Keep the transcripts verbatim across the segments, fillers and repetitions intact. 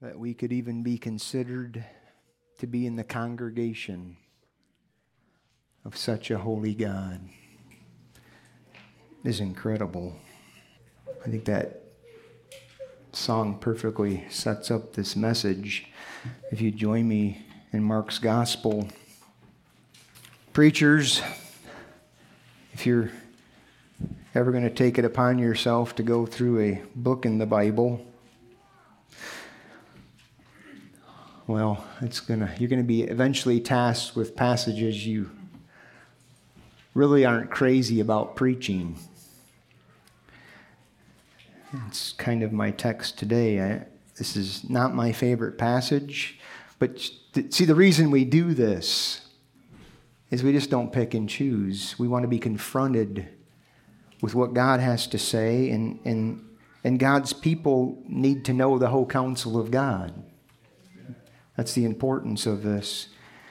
that we could even be considered to be in the congregation of such a holy God is incredible. I think that song perfectly sets up this message. If you join me in Mark's Gospel. Preachers, if you're ever going to take it upon yourself to go through a book in the Bible, well, it's gonna you're going to be eventually tasked with passages you really aren't crazy about preaching. It's kind of my text today. I, this is not my favorite passage, but see, the reason we do this is we just don't pick and choose. We want to be confronted with what God has to say, and, and, and God's people need to know the whole counsel of God. That's the importance of this.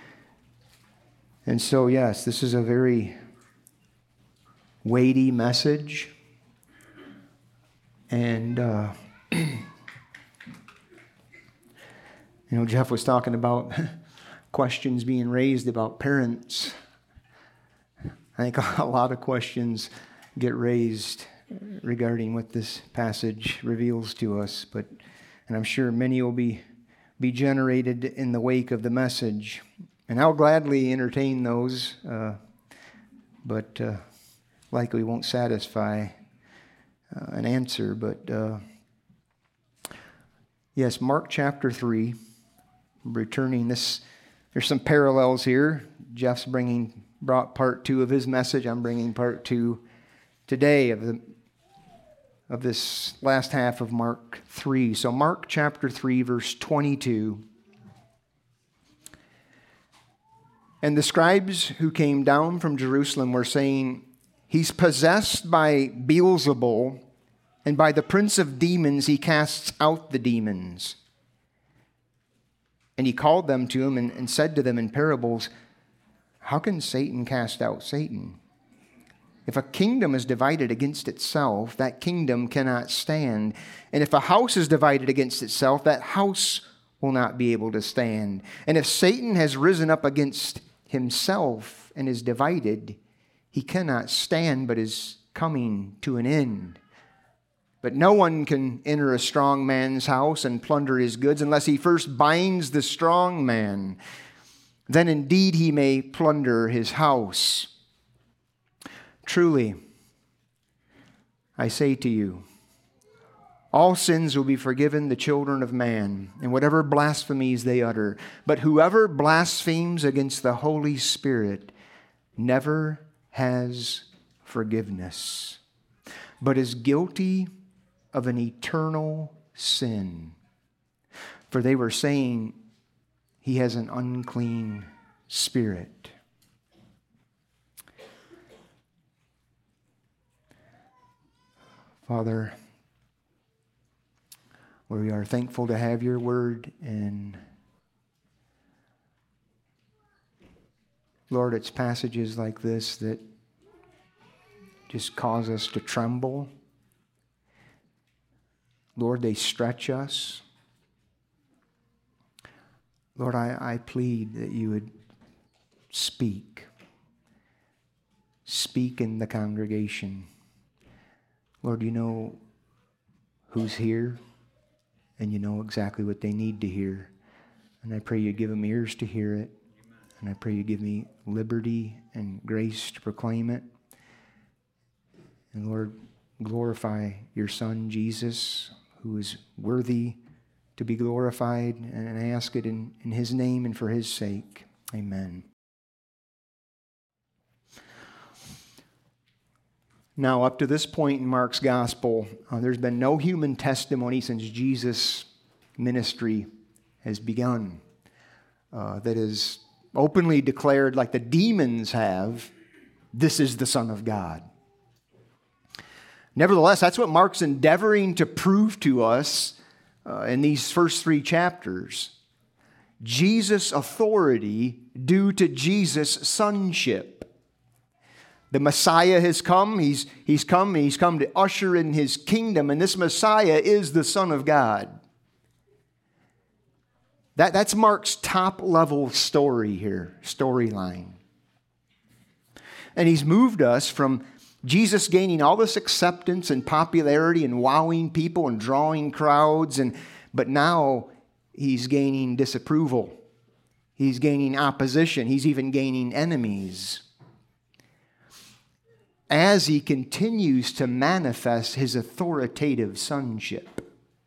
And so, yes, this is a very weighty message. And, uh, you know, Jeff was talking about questions being raised about parents. I think a lot of questions get raised regarding what this passage reveals to us, but and I'm sure many will be be generated in the wake of the message, and I'll gladly entertain those, uh, but uh, likely won't satisfy uh, an answer. But uh, yes, Mark chapter three. Returning this, there's some parallels here. Jeff's bringing brought part two of his message. I'm bringing part two today of the of this last half of Mark three. So Mark chapter three, verse twenty-two. And the scribes who came down from Jerusalem were saying, "He's possessed by Beelzebul, and by the prince of demons he casts out the demons." And he called them to him and, and said to them in parables, "How can Satan cast out Satan? If a kingdom is divided against itself, that kingdom cannot stand. And if a house is divided against itself, that house will not be able to stand. And if Satan has risen up against himself and is divided, he cannot stand, but is coming to an end. But no one can enter a strong man's house and plunder his goods unless he first binds the strong man. Then indeed he may plunder his house. Truly, I say to you, all sins will be forgiven the children of man, and whatever blasphemies they utter. But whoever blasphemes against the Holy Spirit never has forgiveness, but is guilty of an eternal sin. For they were saying, he has an unclean spirit." Father, we are thankful to have your word, and Lord, it's passages like this that just cause us to tremble. Lord, they stretch us. Lord, I, I plead that you would speak. Speak in the congregation. Lord, you know who's here, and you know exactly what they need to hear. And I pray you give them ears to hear it. And I pray you give me liberty and grace to proclaim it. And Lord, glorify your Son, Jesus, who is worthy to be glorified. And I ask it in, in his name and for his sake. Amen. Now, up to this point in Mark's gospel, uh, there's been no human testimony since Jesus' ministry has begun uh, that is openly declared, like the demons have, this is the Son of God. Nevertheless, that's what Mark's endeavoring to prove to us uh, in these first three chapters. Jesus' authority due to Jesus' sonship. The Messiah has come. He's, he's come. He's come to usher in his kingdom. And this Messiah is the Son of God. That, that's Mark's top-level story here, storyline. And he's moved us from Jesus gaining all this acceptance and popularity and wowing people and drawing crowds, and but now he's gaining disapproval. He's gaining opposition. He's even gaining enemies as he continues to manifest his authoritative sonship.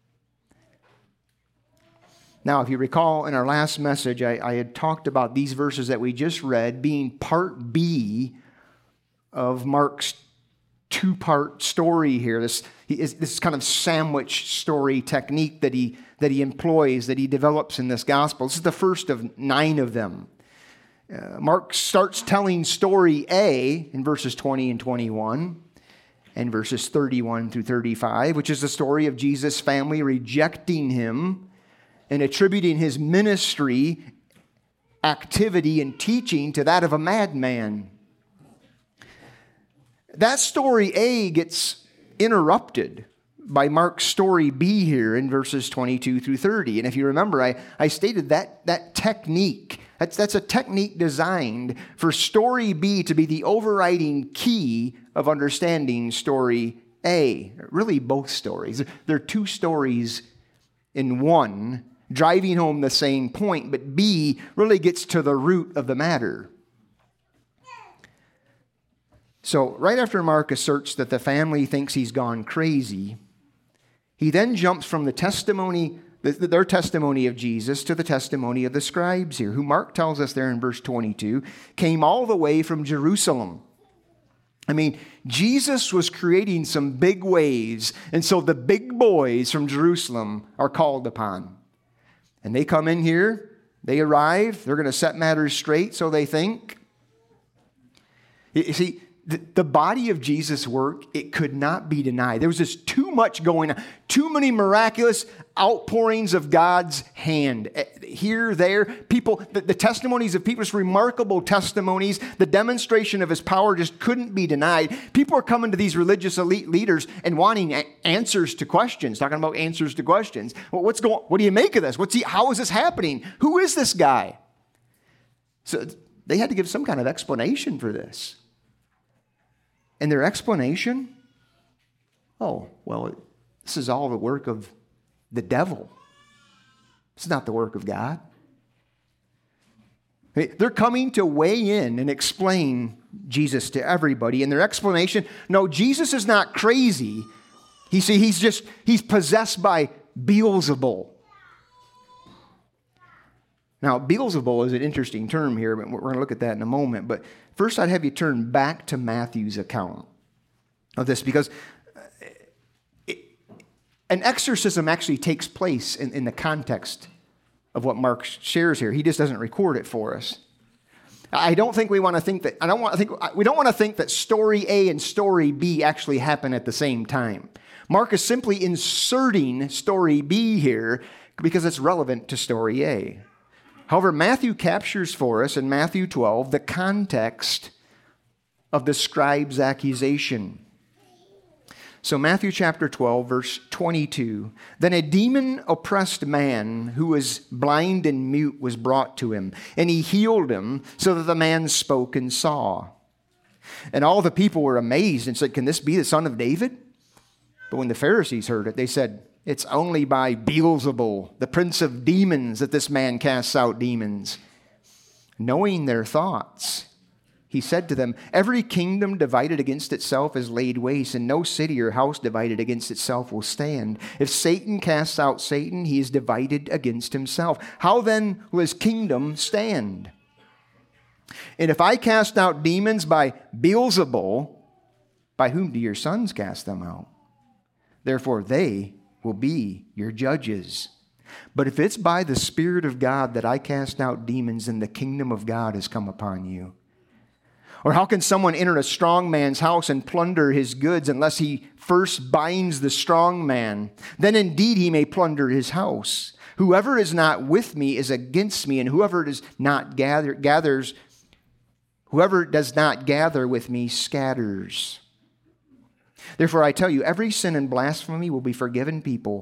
Now, if you recall in our last message, I, I had talked about these verses that we just read being part B of Mark's two-part story here. This, this kind of sandwich story technique that he, that he employs, that he develops in this gospel. This is the first of nine of them. Uh, Mark starts telling story A in verses twenty and twenty-one and verses thirty-one through thirty-five, which is the story of Jesus' family rejecting him and attributing his ministry, activity, and teaching to that of a madman. That story A gets interrupted by Mark's story B here in verses twenty-two through thirty. And if you remember, I, I stated that that technique, that's, that's a technique designed for story B to be the overriding key of understanding story A. Really both stories. They're two stories in one, driving home the same point, but B really gets to the root of the matter. So right after Mark asserts that the family thinks he's gone crazy, he then jumps from the testimony, their testimony of Jesus to the testimony of the scribes here, who Mark tells us there in verse twenty-two, came all the way from Jerusalem. I mean, Jesus was creating some big waves, and so the big boys from Jerusalem are called upon. And they come in here, they arrive, they're going to set matters straight, so they think. You see, the body of Jesus' work, it could not be denied. There was just too much going on. Too many miraculous outpourings of God's hand. Here, there, people, the, the testimonies of people, just remarkable testimonies. The demonstration of his power just couldn't be denied. People are coming to these religious elite leaders and wanting a- answers to questions, talking about answers to questions. Well, what's going, what do you make of this? What's he, how is this happening? Who is this guy? So they had to give some kind of explanation for this. And their explanation, oh, well, this is all the work of the devil. It's not the work of God. They're coming to weigh in and explain Jesus to everybody. And their explanation, no, Jesus is not crazy. You see, he's just, he's possessed by Beelzebul. Now, Beelzebul is an interesting term here, but we're going to look at that in a moment. But first, I'd have you turn back to Matthew's account of this, because it, an exorcism actually takes place in, in the context of what Mark shares here. He just doesn't record it for us. I don't think we want to think that, I don't want to think, we don't want to think that story A and story B actually happen at the same time. Mark is simply inserting story B here because it's relevant to story A. However, Matthew captures for us in Matthew twelve the context of the scribe's accusation. So Matthew chapter twelve, verse twenty-two, then a demon-oppressed man who was blind and mute was brought to him, and he healed him so that the man spoke and saw. And all the people were amazed and said, can this be the son of David? But when the Pharisees heard it, they said, it's only by Beelzebul, the prince of demons, that this man casts out demons. Knowing their thoughts, he said to them, every kingdom divided against itself is laid waste, and no city or house divided against itself will stand. If Satan casts out Satan, he is divided against himself. How then will his kingdom stand? And if I cast out demons by Beelzebul, by whom do your sons cast them out? Therefore they will be your judges. But if it's by the Spirit of God that I cast out demons, then the kingdom of God has come upon you. Or how can someone enter a strong man's house and plunder his goods unless he first binds the strong man? Then indeed he may plunder his house. Whoever is not with me is against me, and whoever does not gather gathers, whoever does not gather with me scatters. Therefore, I tell you, every sin and blasphemy will be forgiven people,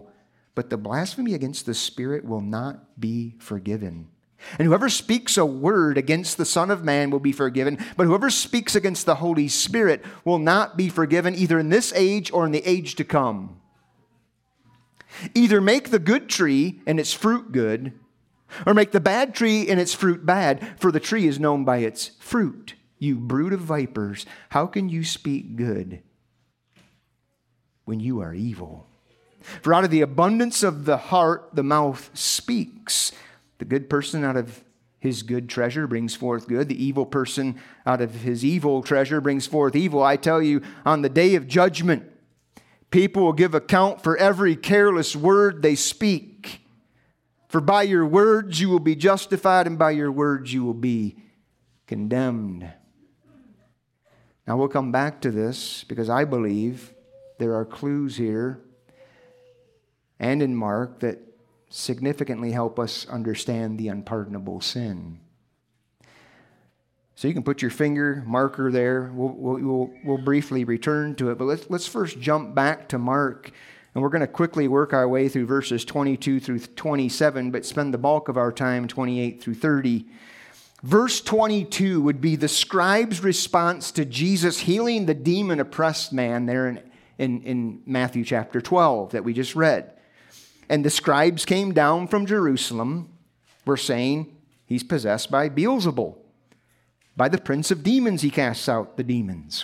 but the blasphemy against the Spirit will not be forgiven. And whoever speaks a word against the Son of Man will be forgiven, but whoever speaks against the Holy Spirit will not be forgiven, either in this age or in the age to come. Either make the good tree and its fruit good, or make the bad tree and its fruit bad, for the tree is known by its fruit. You brood of vipers, how can you speak good when you are evil? For out of the abundance of the heart, the mouth speaks. The good person out of his good treasure brings forth good. The evil person out of his evil treasure brings forth evil. I tell you, on the day of judgment, people will give account for every careless word they speak. For by your words you will be justified, and by your words you will be condemned. Now we'll come back to this because I believe there are clues here and in Mark that significantly help us understand the unpardonable sin. So you can put your finger marker there. We'll, we'll, we'll briefly return to it, but let's, let's first jump back to Mark, and we're going to quickly work our way through verses twenty-two through twenty-seven, but spend the bulk of our time twenty-eight through thirty. Verse twenty-two would be the scribe's response to Jesus healing the demon-oppressed man there in, in, in Matthew chapter twelve that we just read. And the scribes came down from Jerusalem, were saying, he's possessed by Beelzebul. By the prince of demons he casts out the demons.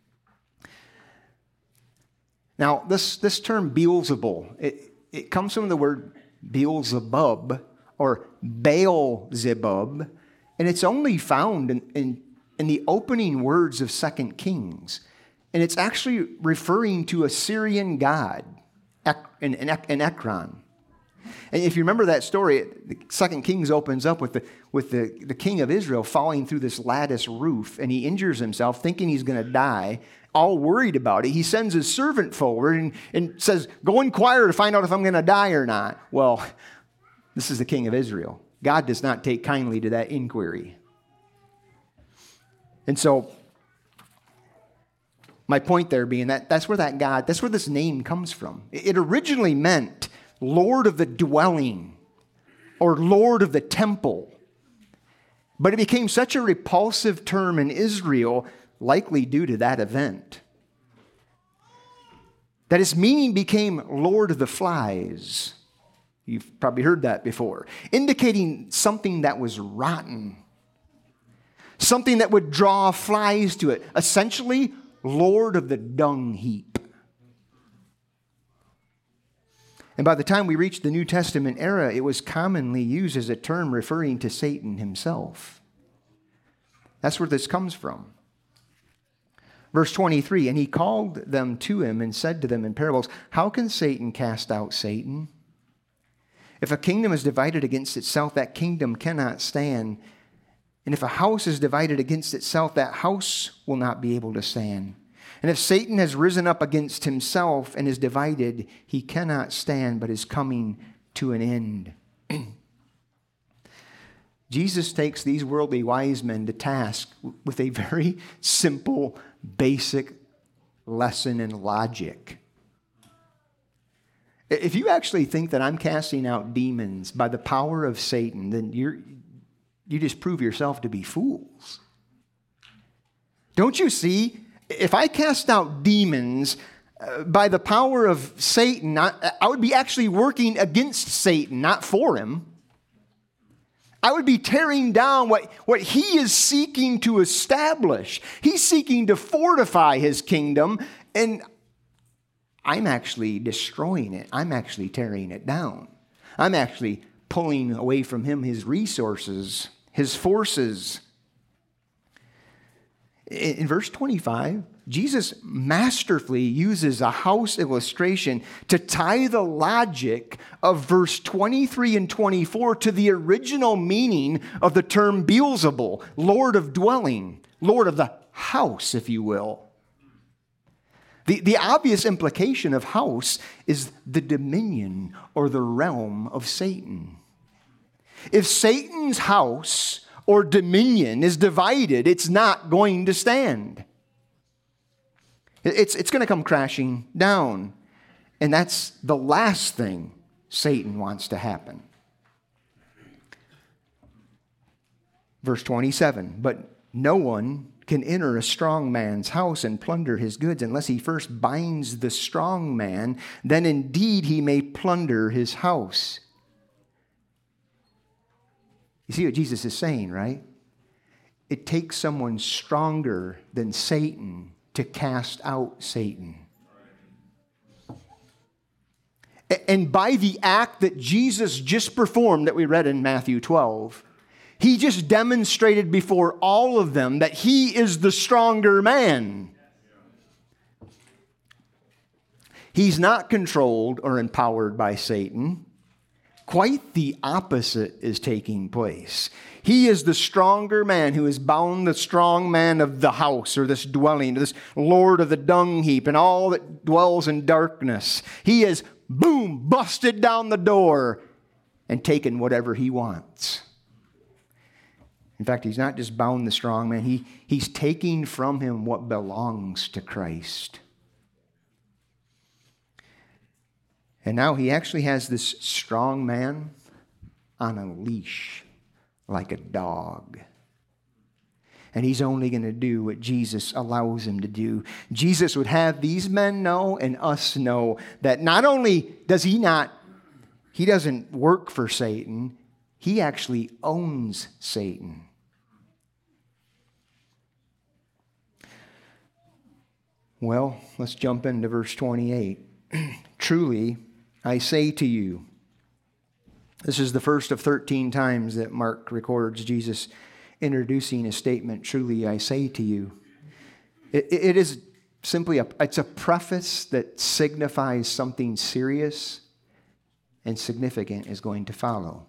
Now, this, this term Beelzebul, it, it comes from the word Beelzebub or Baal-zebub, and it's only found in, in, in the opening words of Second Kings. And it's actually referring to a Syrian god, in, in, in Ekron. And if you remember that story, the Second Kings opens up with the with the, the king of Israel falling through this lattice roof, and he injures himself thinking he's going to die, all worried about it. He sends his servant forward and, and says, go inquire to find out if I'm going to die or not. Well, this is the king of Israel. God does not take kindly to that inquiry. And so, my point there being that that's where that God, that's where this name comes from. It originally meant Lord of the dwelling or Lord of the temple. But it became such a repulsive term in Israel, likely due to that event, that its meaning became Lord of the flies. You've probably heard that before, indicating something that was rotten, something that would draw flies to it. Essentially, Lord of the dung heap. And by the time we reached the New Testament era, it was commonly used as a term referring to Satan himself. That's where this comes from. Verse twenty-three, and he called them to him and said to them in parables, how can Satan cast out Satan? If a kingdom is divided against itself, that kingdom cannot stand. And if a house is divided against itself, that house will not be able to stand. And if Satan has risen up against himself and is divided, he cannot stand, but is coming to an end. Jesus takes these worldly wise men to task with a very simple, basic lesson in logic. If you actually think that I'm casting out demons by the power of Satan, then you're, you just prove yourself to be fools. Don't you see? If I cast out demons uh, by the power of Satan, I, I would be actually working against Satan, not for him. I would be tearing down what, what he is seeking to establish. He's seeking to fortify his kingdom, and I'm actually destroying it. I'm actually tearing it down. I'm actually pulling away from him his resources, his forces. In verse twenty-five, Jesus masterfully uses a house illustration to tie the logic of verse twenty-three and twenty-four to the original meaning of the term Beelzebul, Lord of dwelling, Lord of the house, if you will. The, the obvious implication of house is the dominion or the realm of Satan. If Satan's house or dominion is divided, it's not going to stand. It's, it's going to come crashing down. And that's the last thing Satan wants to happen. Verse twenty-seven, but no one can enter a strong man's house and plunder his goods unless he first binds the strong man, then indeed he may plunder his house. You see what Jesus is saying, right? It takes someone stronger than Satan to cast out Satan. And by the act that Jesus just performed that we read in Matthew twelve, he just demonstrated before all of them that he is the stronger man. He's not controlled or empowered by Satan. Quite the opposite is taking place. He is the stronger man who has bound the strong man of the house or this dwelling, this lord of the dung heap and all that dwells in darkness. He has, boom, busted down the door and taken whatever he wants. In fact, he's not just bound the strong man, he, he's taking from him what belongs to Christ. And now he actually has this strong man on a leash, like a dog. And he's only going to do what Jesus allows him to do. Jesus would have these men know and us know that not only does he not, he doesn't work for Satan, he actually owns Satan. Well, let's jump into verse twenty-eight. Truly, I say to you, this is the first of thirteen times that Mark records Jesus introducing a statement, truly I say to you. It, it is simply a, it's a preface that signifies something serious and significant is going to follow.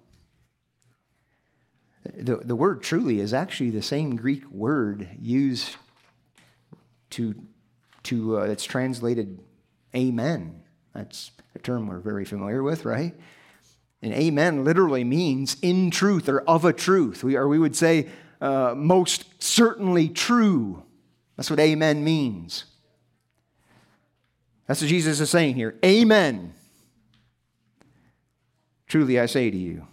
The, the word truly is actually the same Greek word used to, to uh, that's translated amen. That's a term we're very familiar with, right? And amen literally means in truth or of a truth. We, or we would say uh, most certainly true. That's what amen means. That's what Jesus is saying here. Amen. Truly I say to you.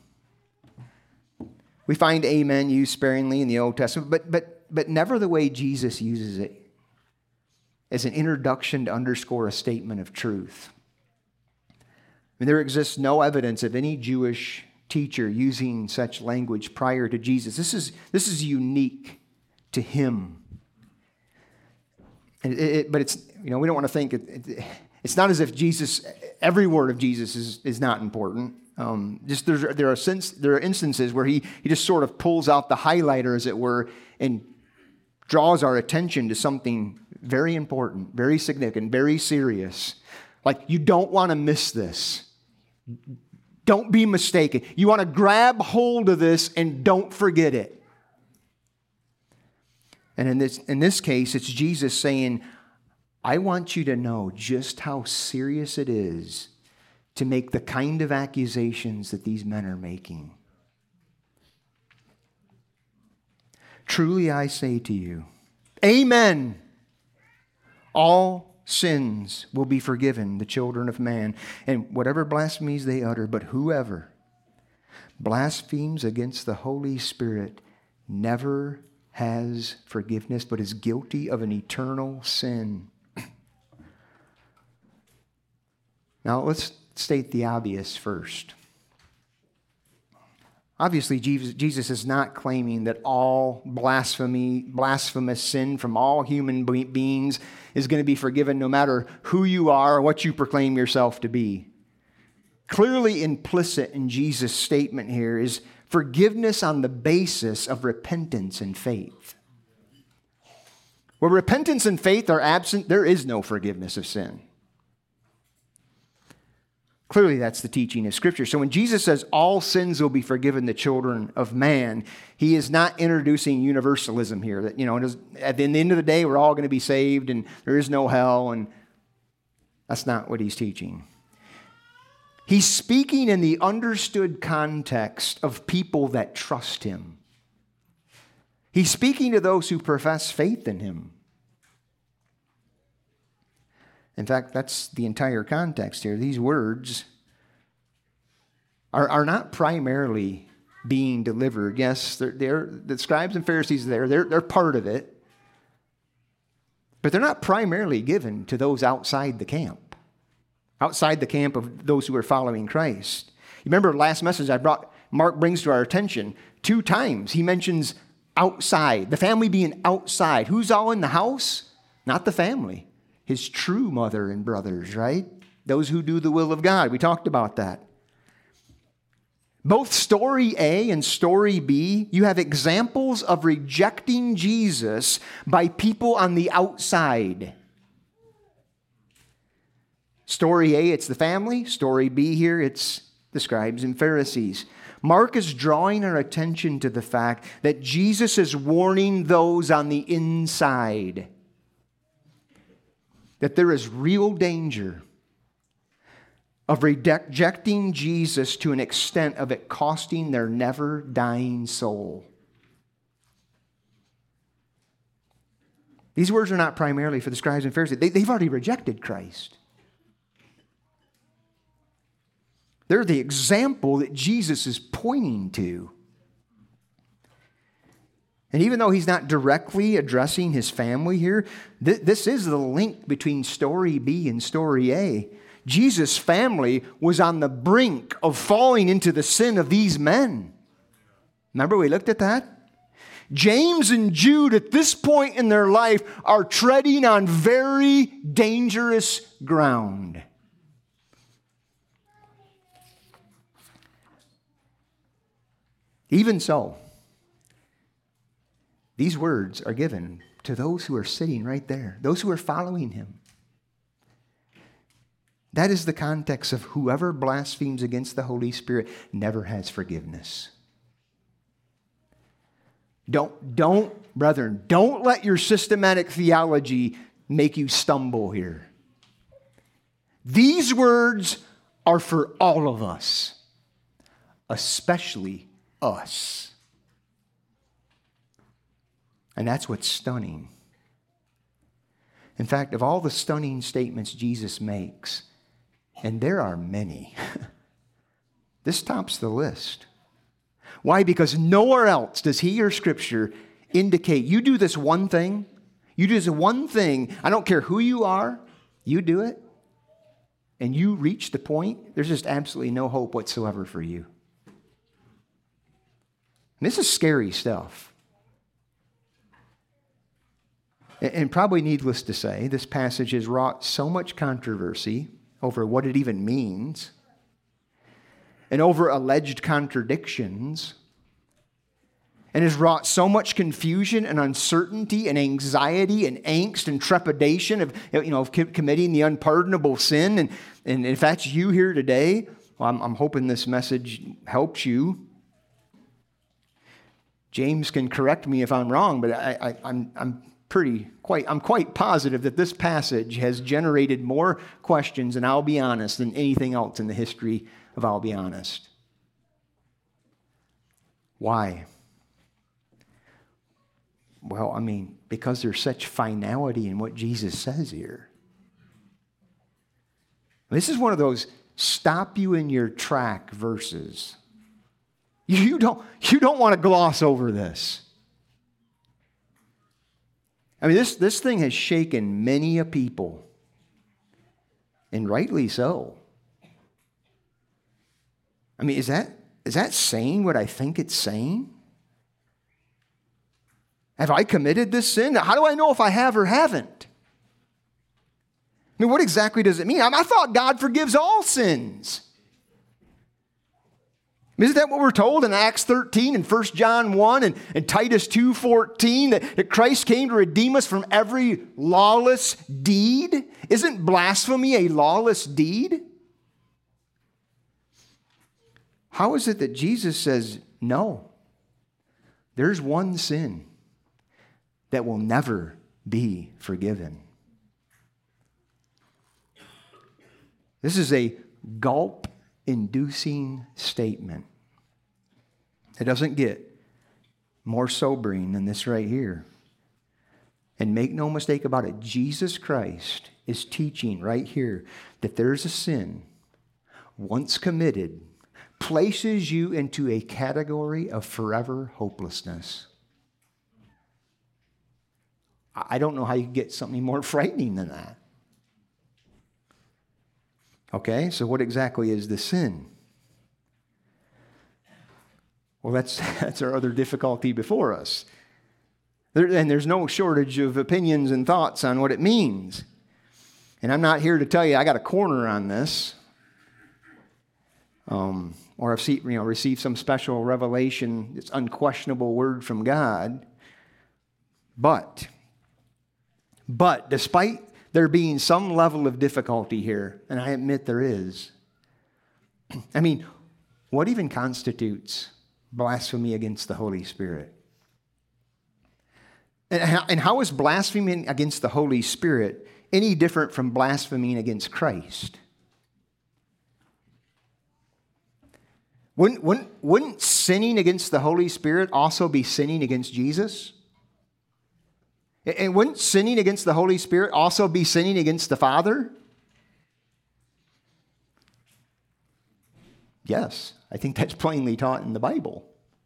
We find amen used sparingly in the Old Testament, but, but, but never the way Jesus uses it as an introduction to underscore a statement of truth. I mean, there exists no evidence of any Jewish teacher using such language prior to Jesus. This is, this is unique to him. It, it, but it's, you know, we don't want to think, it, it, it's not as if Jesus, every word of Jesus is, is not important. Um, just there's, there are sense, there are instances where he, he just sort of pulls out the highlighter, as it were, and draws our attention to something very important, very significant, very serious. Like, you don't want to miss this. Don't be mistaken. You want to grab hold of this and don't forget it. And in this, in this case, it's Jesus saying, I want you to know just how serious it is to make the kind of accusations that these men are making. Truly I say to you, amen. All sins will be forgiven the children of man, and whatever blasphemies they utter, but whoever blasphemes against the Holy Spirit never has forgiveness, but is guilty of an eternal sin. Now let's state the obvious first. Obviously, Jesus is not claiming that all blasphemy, blasphemous sin from all human beings is going to be forgiven no matter who you are or what you proclaim yourself to be. Clearly implicit in Jesus' statement here is forgiveness on the basis of repentance and faith. Where repentance and faith are absent, there is no forgiveness of sin. Clearly, that's the teaching of Scripture. So when Jesus says all sins will be forgiven the children of man, he is not introducing universalism here. That, you know, at the end of the day, we're all going to be saved and there is no hell. And that's not what he's teaching. He's speaking in the understood context of people that trust him. He's speaking to those who profess faith in him. In fact, that's the entire context here. These words are, are not primarily being delivered. Yes, they're, they're, the scribes and Pharisees there, they're, they're part of it. But they're not primarily given to those outside the camp, outside the camp of those who are following Christ. You remember last message I brought, Mark brings to our attention, two times he mentions outside, the family being outside. Who's all in the house? Not the family. His true mother and brothers, right? Those who do the will of God. We talked about that. Both story A and story B, you have examples of rejecting Jesus by people on the outside. Story A, it's the family. Story B here, it's the scribes and Pharisees. Mark is drawing our attention to the fact that Jesus is warning those on the inside that there is real danger of rejecting Jesus to an extent of it costing their never-dying soul. These words are not primarily for the scribes and Pharisees. They, they've already rejected Christ. They're the example that Jesus is pointing to. And even though he's not directly addressing his family here, th- this is the link between story B and story A. Jesus' family was on the brink of falling into the sin of these men. Remember we looked at that? James and Jude at this point in their life are treading on very dangerous ground. Even so, these words are given to those who are sitting right there, those who are following him. That is the context of whoever blasphemes against the Holy Spirit never has forgiveness. Don't, don't, brethren, don't let your systematic theology make you stumble here. These words are for all of us, especially us. And that's what's stunning. In fact, of all the stunning statements Jesus makes, and there are many, this tops the list. Why? Because nowhere else does he or Scripture indicate you do this one thing, you do this one thing, I don't care who you are, you do it, and you reach the point, there's just absolutely no hope whatsoever for you. And this is scary stuff. And probably needless to say, this passage has wrought so much controversy over what it even means, and over alleged contradictions, and has wrought so much confusion and uncertainty and anxiety and angst and trepidation of, you know, of committing the unpardonable sin. And, and if that's you here today, well, I'm, I'm hoping this message helps you. James can correct me if I'm wrong, but I, I, I'm, I'm pretty quite I'm quite positive that this passage has generated more questions, and I'll be honest, than anything else in the history of I'll be honest. Why? Well, I mean, because there's such finality in what Jesus says here. This is one of those stop you in your track verses. You don't, you don't want to gloss over this. I mean, this, this thing has shaken many a people, and rightly so. I mean, is that, is that saying what I think it's saying? Have I committed this sin? How do I know if I have or haven't? I mean, what exactly does it mean? I, I thought God forgives all sins. Isn't that what we're told in Acts thirteen and First John one and, and Titus two fourteen, that, that Christ came to redeem us from every lawless deed? Isn't blasphemy a lawless deed? How is it that Jesus says, no, there's one sin that will never be forgiven? This is a gulp-inducing statement. It doesn't get more sobering than this right here. And make no mistake about it, Jesus Christ is teaching right here that there's a sin once committed, places you into a category of forever hopelessness. I don't know how you get something more frightening than that. Okay, so what exactly is the sin? Well, that's, that's our other difficulty before us. There, and there's no shortage of opinions and thoughts on what it means. And I'm not here to tell you I got a corner on this. Um, or I've seen, you know, received some special revelation, it's unquestionable word from God. But, but despite there being some level of difficulty here, and I admit there is, I mean, what even constitutes blasphemy against the Holy Spirit? And how, and how is blaspheming against the Holy Spirit any different from blaspheming against Christ? Wouldn't, wouldn't, wouldn't sinning against the Holy Spirit also be sinning against Jesus? And wouldn't sinning against the Holy Spirit also be sinning against the Father? Yes, I think that's plainly taught in the Bible.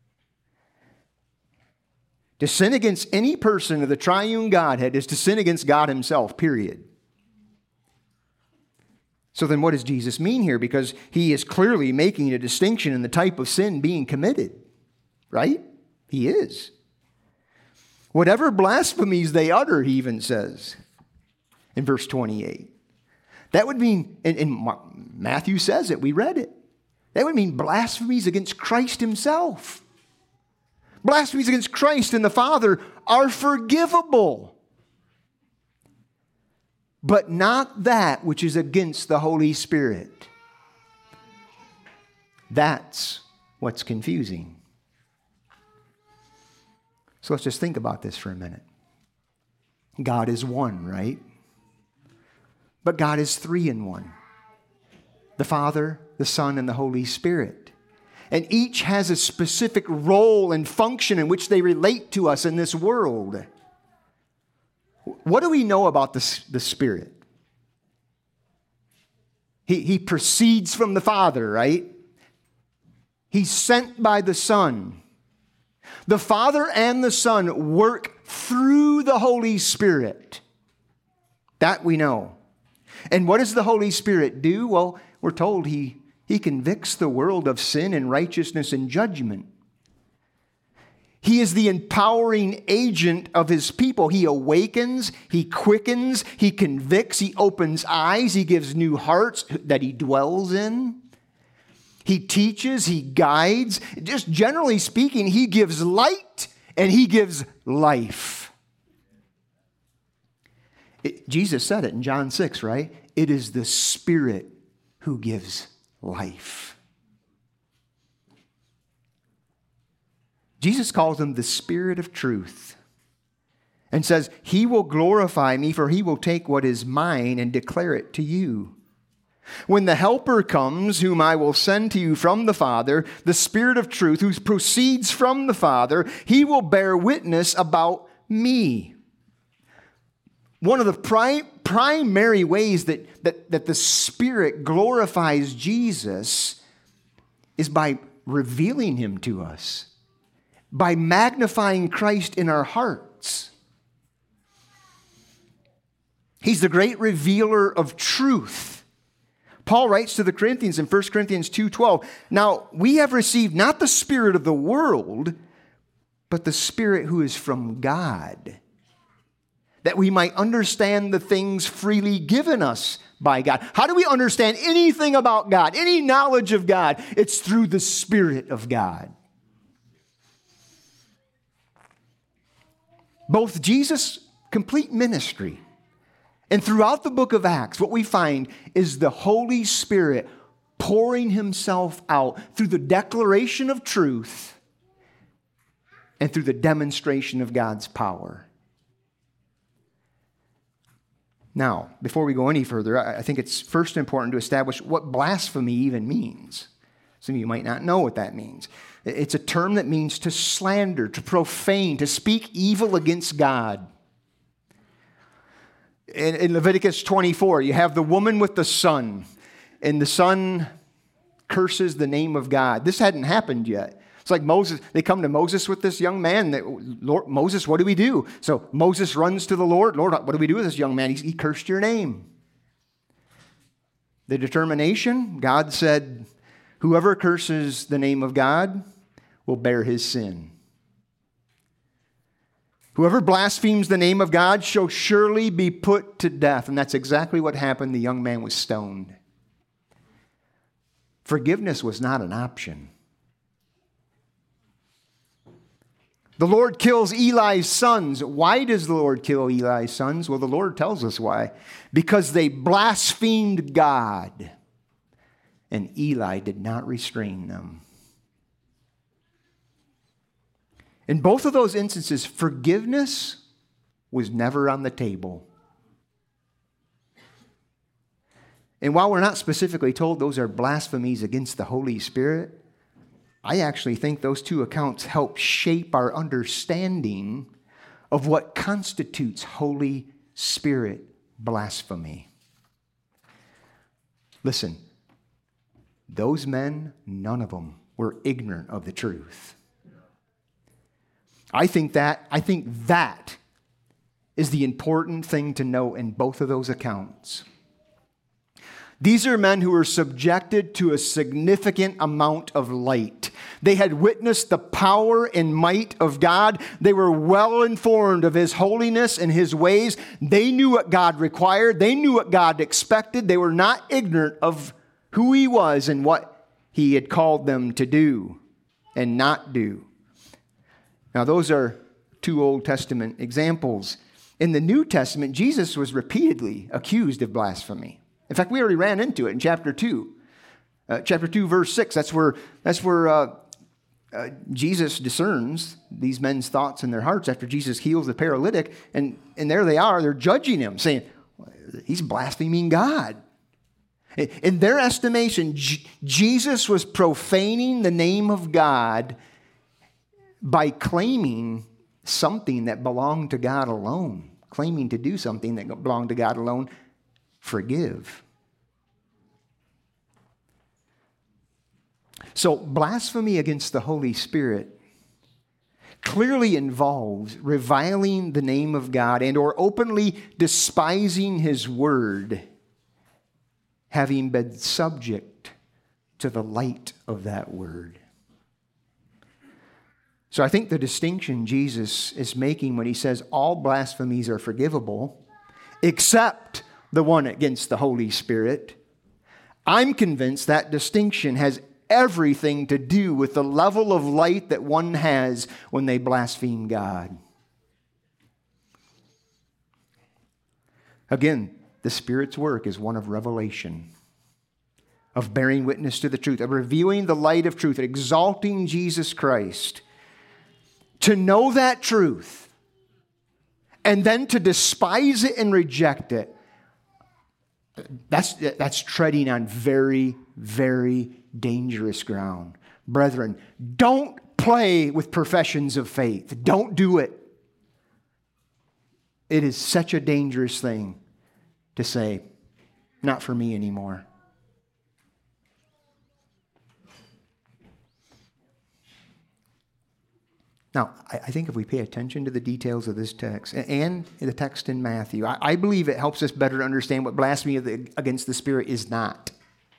To sin against any person of the triune Godhead is to sin against God himself, period. So then what does Jesus mean here? Because he is clearly making a distinction in the type of sin being committed, right? He is. Whatever blasphemies they utter, he even says in verse twenty-eight. That would mean, and, and Matthew says it, we read it. That would mean blasphemies against Christ himself. Blasphemies against Christ and the Father are forgivable. But not that which is against the Holy Spirit. That's what's confusing. So let's just think about this for a minute. God is one, right? But God is three in one. The Father, the Son, and the Holy Spirit. And each has a specific role and function in which they relate to us in this world. What do we know about the, the Spirit? He, he proceeds from the Father, right? He's sent by the Son. The Father and the Son work through the Holy Spirit. That we know. And what does the Holy Spirit do? Well, we're told he, he convicts the world of sin and righteousness and judgment. He is the empowering agent of his people. He awakens, he quickens, he convicts, he opens eyes, he gives new hearts that he dwells in. He teaches, he guides. Just generally speaking, he gives light and he gives life. It, Jesus said it in John six, right? It is the Spirit who gives life. Jesus calls him the Spirit of truth and says, he will glorify me, for he will take what is mine and declare it to you. When the Helper comes, whom I will send to you from the Father, the Spirit of truth, who proceeds from the Father, he will bear witness about me. One of the pri- primary ways that, that, that the Spirit glorifies Jesus is by revealing him to us, by magnifying Christ in our hearts. He's the great revealer of truth. Paul writes to the Corinthians in First Corinthians two twelve, now we have received not the spirit of the world, but the Spirit who is from God, that we might understand the things freely given us by God. How do we understand anything about God, any knowledge of God? It's through the Spirit of God. Both Jesus' complete ministry and throughout the book of Acts, what we find is the Holy Spirit pouring himself out through the declaration of truth and through the demonstration of God's power. Now, before we go any further, I think it's first important to establish what blasphemy even means. Some of you might not know what that means. It's a term that means to slander, to profane, to speak evil against God. In, in Leviticus twenty-four, you have the woman with the son, and the son curses the name of God. This hadn't happened yet. It's like Moses, they come to Moses with this young man. That, Lord, Moses, what do we do? So Moses runs to the Lord. Lord, what do we do with this young man? He, he cursed your name. The determination, God said, whoever curses the name of God will bear his sin. Whoever blasphemes the name of God shall surely be put to death. And that's exactly what happened. The young man was stoned. Forgiveness was not an option. The Lord kills Eli's sons. Why does the Lord kill Eli's sons? Well, the Lord tells us why. Because they blasphemed God, and Eli did not restrain them. In both of those instances, forgiveness was never on the table. And while we're not specifically told those are blasphemies against the Holy Spirit, I actually think those two accounts help shape our understanding of what constitutes Holy Spirit blasphemy. Listen, those men, none of them were ignorant of the truth. I think that, I think that is the important thing to know in both of those accounts. These are men who were subjected to a significant amount of light. They had witnessed the power and might of God. They were well informed of His holiness and His ways. They knew what God required. They knew what God expected. They were not ignorant of who He was and what He had called them to do and not do. Now, those are two Old Testament examples. In the New Testament, Jesus was repeatedly accused of blasphemy. In fact, we already ran into it in chapter two. Uh, chapter two, verse six, that's where, that's where uh, uh, Jesus discerns these men's thoughts in their hearts after Jesus heals the paralytic. And, and there they are, they're judging him, saying, he's blaspheming God. In their estimation, J- Jesus was profaning the name of God by claiming something that belonged to God alone, claiming to do something that belonged to God alone. Forgive. So blasphemy against the Holy Spirit clearly involves reviling the name of God and or openly despising His word, having been subject to the light of that word. So I think the distinction Jesus is making when He says all blasphemies are forgivable, except the one against the Holy Spirit, I'm convinced that distinction has everything to do with the level of light that one has when they blaspheme God. Again, the Spirit's work is one of revelation, of bearing witness to the truth, of revealing the light of truth, exalting Jesus Christ. To know that truth and then to despise it and reject it, That's, that's treading on very, very dangerous ground. Brethren, don't play with professions of faith. Don't do it. It is such a dangerous thing to say, not for me anymore. Now, I think if we pay attention to the details of this text and the text in Matthew, I believe it helps us better understand what blasphemy against the Spirit is not.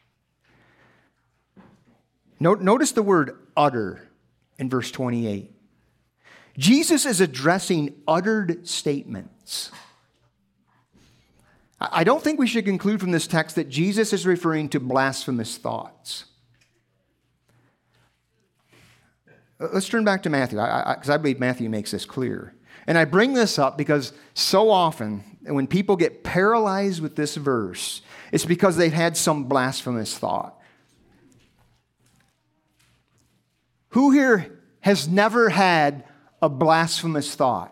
Notice the word utter in verse twenty-eight. Jesus is addressing uttered statements. I don't think we should conclude from this text that Jesus is referring to blasphemous thoughts. Let's turn back to Matthew, because I, I, I believe Matthew makes this clear. And I bring this up because so often, when people get paralyzed with this verse, it's because they've had some blasphemous thought. Who here has never had a blasphemous thought?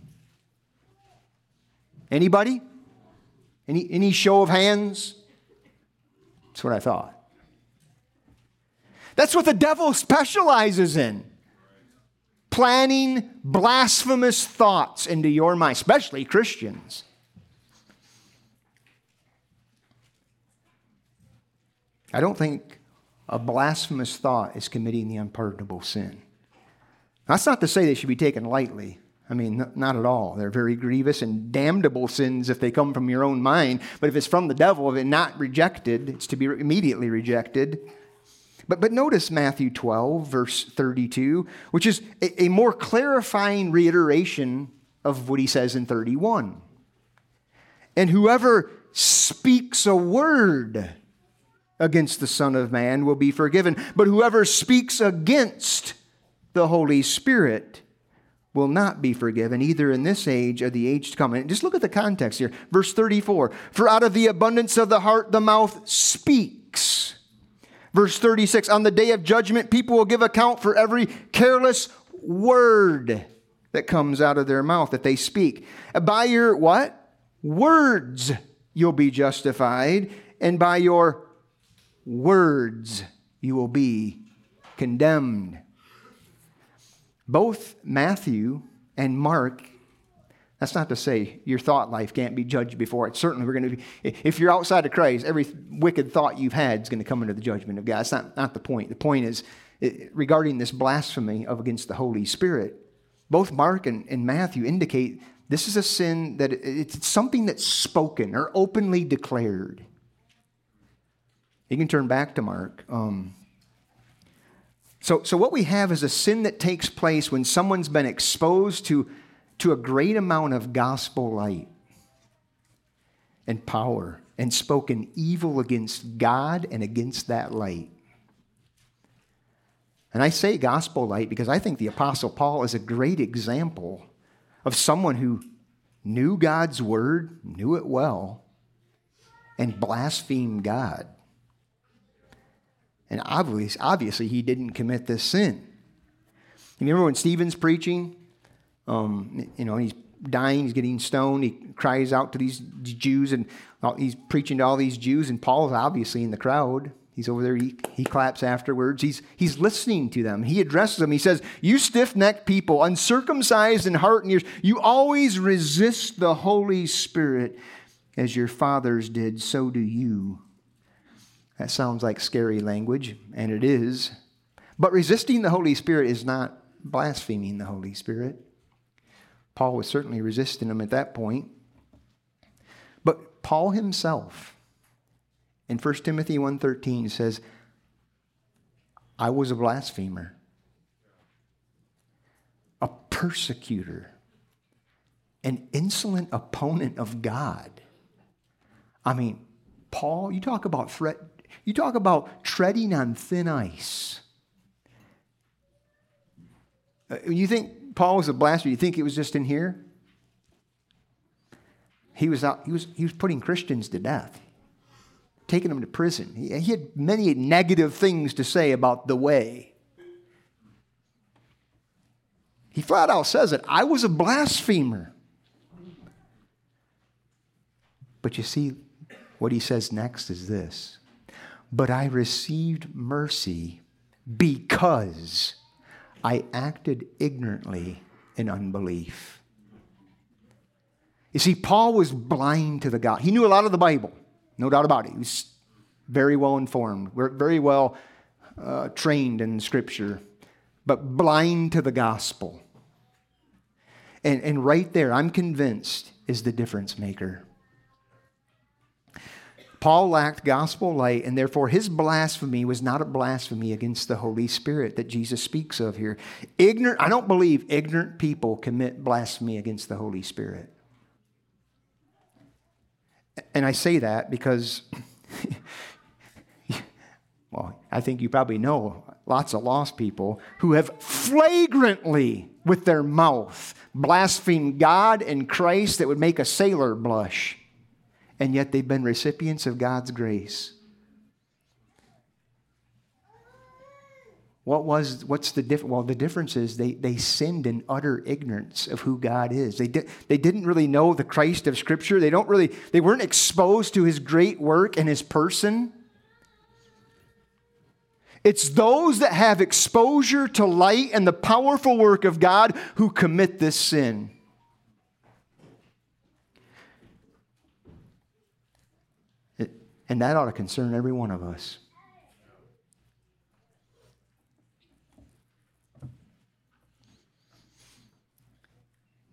Anybody? Any, any show of hands? That's what I thought. That's what the devil specializes in. Planning blasphemous thoughts into your mind, especially Christians. I don't think A blasphemous thought is committing the unpardonable sin. That's not to say they should be taken lightly. I mean, n- not at all. They're very grievous and damnable sins if they come from your own mind. But if it's from the devil, if it's not rejected, it's to be re- immediately rejected. But, but notice Matthew twelve, verse thirty-two, which is a, a more clarifying reiteration of what he says in thirty-one. And whoever speaks a word against the Son of Man will be forgiven. But whoever speaks against the Holy Spirit will not be forgiven, either in this age or the age to come. And just look at the context here. Verse thirty-four, for out of the abundance of the heart, the mouth speaks. Verse thirty-six, on the day of judgment, people will give account for every careless word that comes out of their mouth that they speak. By your what? Words you'll be justified, and by your words you will be condemned. Both Matthew and Mark, that's not to say your thought life can't be judged before it. Certainly we're going to be, if you're outside of Christ, every wicked thought you've had is going to come into the judgment of God. That's not, not the point. The point is regarding this blasphemy of against the Holy Spirit. Both Mark and, and Matthew indicate this is a sin that it's something that's spoken or openly declared. You can turn back to Mark. Um, so, so what we have is a sin that takes place when someone's been exposed to, to a great amount of gospel light and power and spoken evil against God and against that light. And I say gospel light because I think the Apostle Paul is a great example of someone who knew God's word, knew it well, and blasphemed God. And obviously, obviously he didn't commit this sin. You remember when Stephen's preaching? Um, you know, he's dying, he's getting stoned, he cries out to these Jews, and he's preaching to all these Jews, and Paul's obviously in the crowd. He's over there, he, he claps afterwards. He's, he's listening to them. He addresses them. He says, you stiff-necked people, uncircumcised in heart and ears, you always resist the Holy Spirit as your fathers did, so do you. That sounds like scary language, and it is. But resisting the Holy Spirit is not blaspheming the Holy Spirit. Paul was certainly resisting him at that point. But Paul himself, in First Timothy one thirteen, says, I was a blasphemer, a persecutor, an insolent opponent of God. I mean, Paul, you talk about threat. You talk about treading on thin ice. When you think Paul was a blasphemer, you think it was just in here? He was out, he was he was putting Christians to death, taking them to prison. He, he had many negative things to say about the way. He flat out says it. I was a blasphemer. But you see, what he says next is this. But I received mercy because I acted ignorantly in unbelief. You see, Paul was blind to the gospel. He knew a lot of the Bible, no doubt about it. He was very well informed, very well uh, trained in Scripture, but blind to the gospel. And, and right there, I'm convinced, is the difference maker. Paul lacked gospel light, and therefore his blasphemy was not a blasphemy against the Holy Spirit that Jesus speaks of here. Ignorant, I don't believe ignorant people commit blasphemy against the Holy Spirit. And I say that because, well, I think you probably know lots of lost people who have flagrantly, with their mouth, blasphemed God and Christ that would make a sailor blush. And yet they've been recipients of God's grace. What was, what's the difference? Well, the difference is they, they sinned in utter ignorance of who God is. They, did, they didn't really know the Christ of Scripture. They don't really, they weren't exposed to His great work and His person. It's those that have exposure to light and the powerful work of God who commit this sin. And that ought to concern every one of us.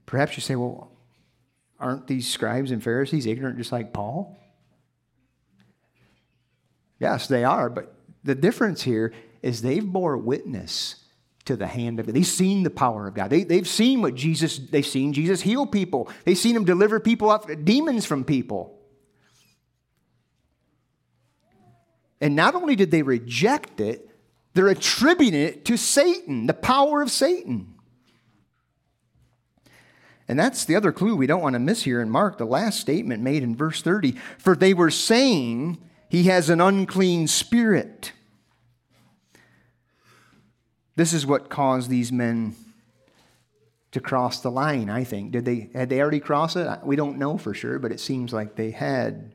Perhaps you say, well, aren't these scribes and Pharisees ignorant just like Paul? Yes, they are, but the difference here is they've bore witness to the hand of God. They've seen the power of God. They, they've seen what Jesus, they've seen Jesus heal people. They've seen him deliver people up, demons from people. And not only did they reject it, they're attributing it to Satan, the power of Satan. And that's the other clue we don't want to miss here in Mark, the last statement made in verse thirty. For they were saying he has an unclean spirit. This is what caused these men to cross the line, I think. Did they, had they already crossed it? We don't know for sure, but it seems like they had.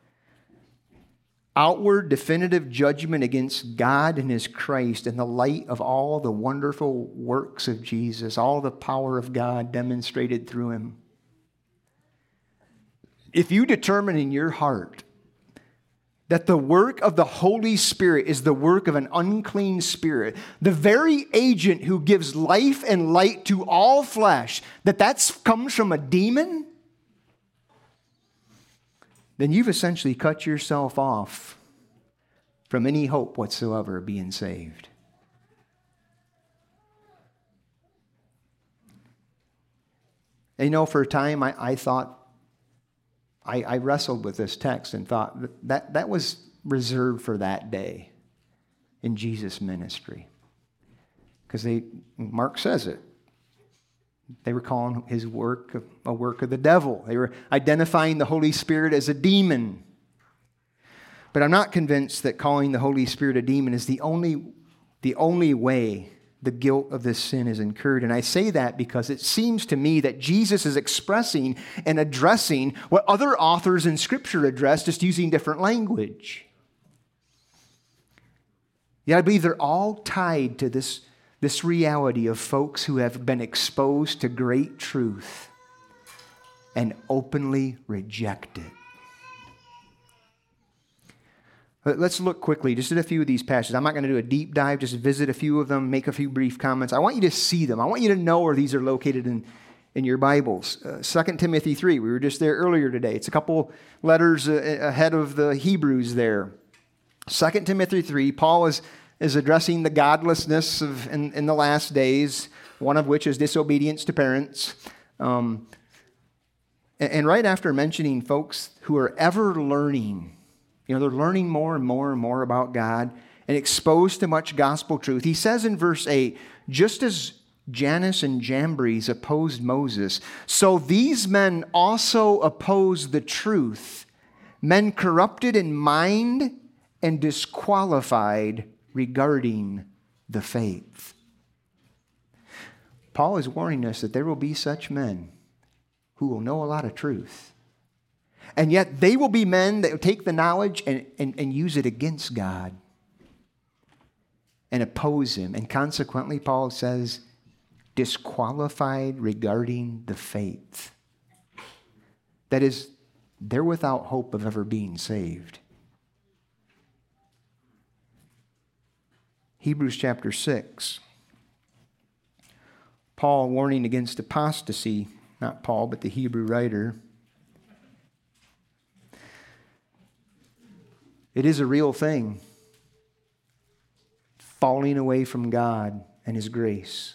Outward definitive judgment against God and his Christ in the light of all the wonderful works of Jesus, all the power of God demonstrated through him. If you determine in your heart that the work of the Holy Spirit is the work of an unclean spirit, the very agent who gives life and light to all flesh, that that comes from a demon, then you've essentially cut yourself off from any hope whatsoever of being saved. And you know, for a time I, I thought, I, I wrestled with this text and thought that, that that was reserved for that day in Jesus' ministry. Because they, Mark says it. They were calling his work a work of the devil. They were identifying the Holy Spirit as a demon. But I'm not convinced that calling the Holy Spirit a demon is the only, the only way the guilt of this sin is incurred. And I say that because it seems to me that Jesus is expressing and addressing what other authors in Scripture address, just using different language. Yet I believe they're all tied to this, this reality of folks who have been exposed to great truth and openly reject it. Let's look quickly just at a few of these passages. I'm not going to do a deep dive, just visit a few of them, make a few brief comments. I want you to see them. I want you to know where these are located in, in your Bibles. Uh, Second Timothy three, we were just there earlier today. It's a couple letters uh, ahead of the Hebrews there. Second Timothy three, Paul is, is addressing the godlessness of in, in the last days, one of which is disobedience to parents. Um, and, and right after mentioning folks who are ever learning, you know, they're learning more and more and more about God and exposed to much gospel truth. He says in verse eight, just as Jannes and Jambres opposed Moses, so these men also oppose the truth, men corrupted in mind and disqualified regarding the faith. Paul is warning us that there will be such men who will know a lot of truth. And yet they will be men that will take the knowledge and, and, and use it against God and oppose him. And consequently, Paul says, disqualified regarding the faith. That is, they're without hope of ever being saved. Hebrews chapter six. Paul warning against apostasy. Not Paul, but the Hebrew writer. It is a real thing. Falling away from God and his grace.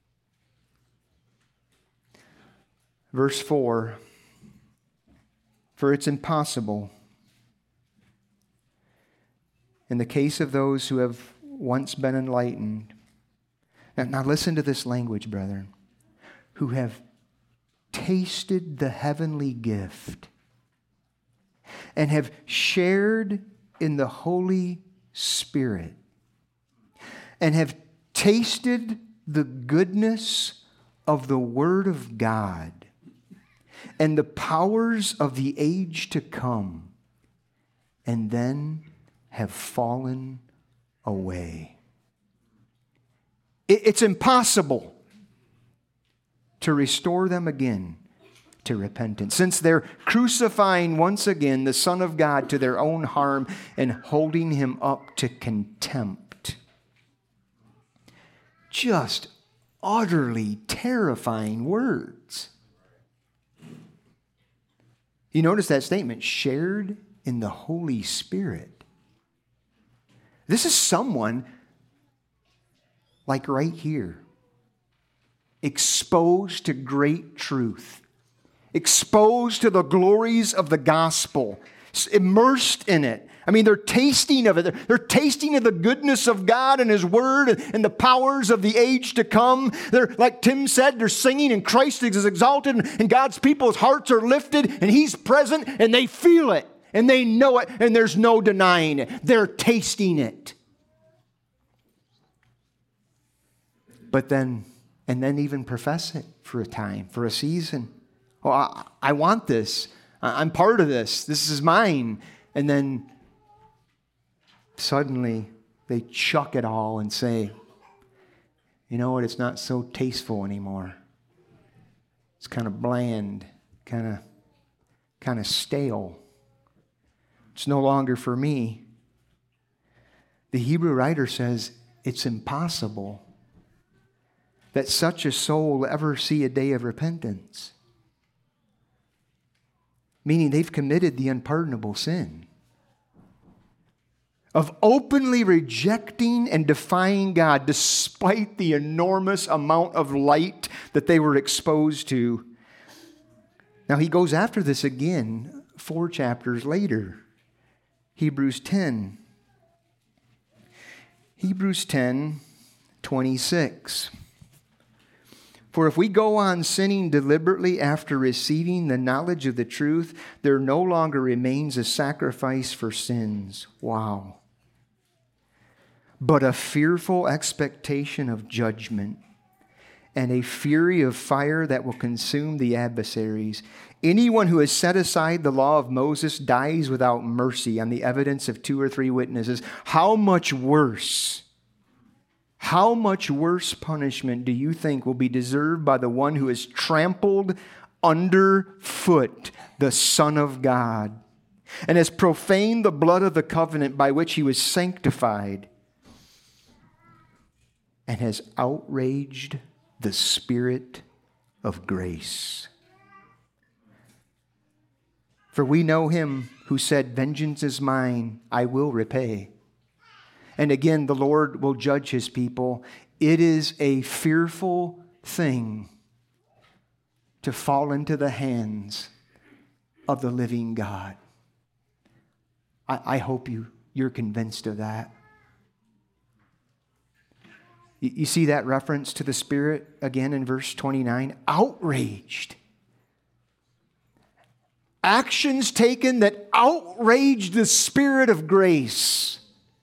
Verse four. For it's impossible in the case of those who have once been enlightened. Now, now listen to this language, brethren. Who have tasted the heavenly gift and have shared in the Holy Spirit and have tasted the goodness of the Word of God and the powers of the age to come, and then have fallen away. It's impossible to restore them again to repentance, since they're crucifying once again the Son of God to their own harm and holding him up to contempt. Just utterly terrifying words. You notice that statement, shared in the Holy Spirit. This is someone like right here, exposed to great truth, exposed to the glories of the gospel, immersed in it. I mean, they're tasting of it. They're, they're tasting of the goodness of God and His Word and, and the powers of the age to come. They're, like Tim said, they're singing and Christ is exalted and, and God's people's hearts are lifted and He's present and they feel it and they know it and there's no denying it. They're tasting it. But then, and then even profess it for a time, for a season. Oh, I, I want this. I'm part of this. This is mine. And then suddenly they chuck it all and say, you know what, it's not so tasteful anymore. It's kind of bland, kind of, kind of stale. It's no longer for me. The Hebrew writer says it's impossible that such a soul will ever see a day of repentance. Meaning they've committed the unpardonable sin of openly rejecting and defying God despite the enormous amount of light that they were exposed to. Now he goes after this again four chapters later. Hebrews ten. Hebrews ten, twenty-six. For if we go on sinning deliberately after receiving the knowledge of the truth, there no longer remains a sacrifice for sins. Wow. But a fearful expectation of judgment and a fury of fire that will consume the adversaries. Anyone who has set aside the law of Moses dies without mercy on the evidence of two or three witnesses. How much worse? How much worse punishment do you think will be deserved by the one who has trampled underfoot the Son of God and has profaned the blood of the covenant by which He was sanctified and has outraged the Spirit of grace? For we know Him who said, vengeance is mine, I will repay. And again, the Lord will judge His people. It is a fearful thing to fall into the hands of the living God. I, I hope you, you're convinced of that. You, you see that reference to the Spirit again in verse twenty-nine? Outraged. Actions taken that outraged the Spirit of grace.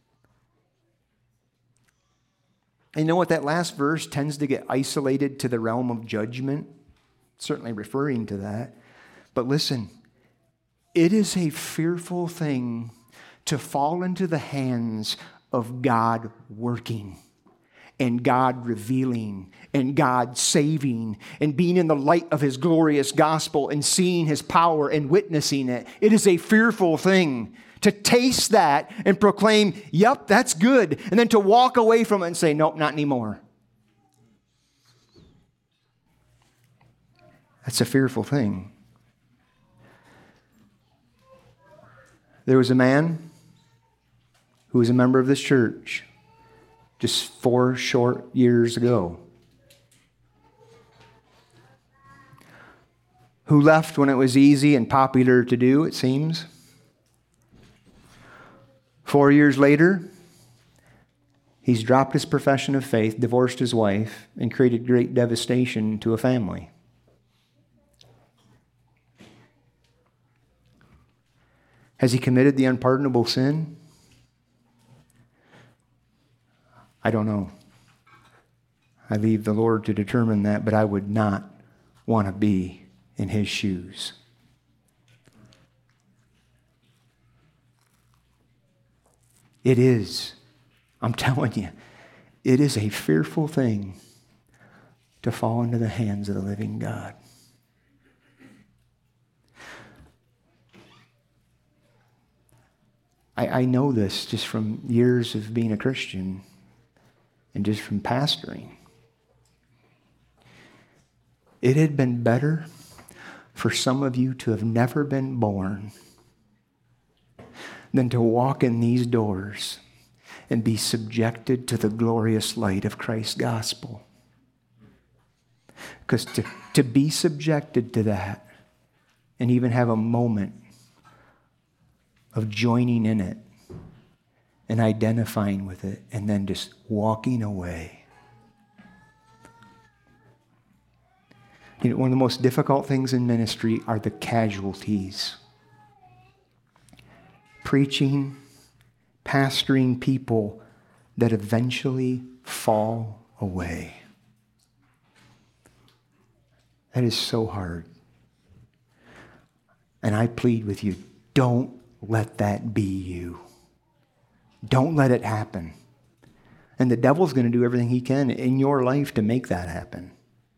And you know what? That last verse tends to get isolated to the realm of judgment. Certainly referring to that. But listen, it is a fearful thing to fall into the hands of God working and God revealing and God saving and being in the light of His glorious gospel and seeing His power and witnessing it. It is a fearful thing to taste that and proclaim, yep, that's good. And then to walk away from it and say, nope, not anymore. That's a fearful thing. There was a man who was a member of this church just four short years ago who left when it was easy and popular to do, it seems. Four years later, he's dropped his profession of faith, divorced his wife, and created great devastation to a family. Has he committed the unpardonable sin? I don't know. I leave the Lord to determine that, but I would not want to be in his shoes. It is, I'm telling you, it is a fearful thing to fall into the hands of the living God. I, I know this just from years of being a Christian and just from pastoring. It had been better for some of you to have never been born than to walk in these doors and be subjected to the glorious light of Christ's gospel. Because to, to be subjected to that and even have a moment of joining in it and identifying with it and then just walking away. You know, one of the most difficult things in ministry are the casualties. Preaching, pastoring people that eventually fall away. That is so hard. And I plead with you, don't let that be you. Don't let it happen. And the devil's going to do everything he can in your life to make that happen.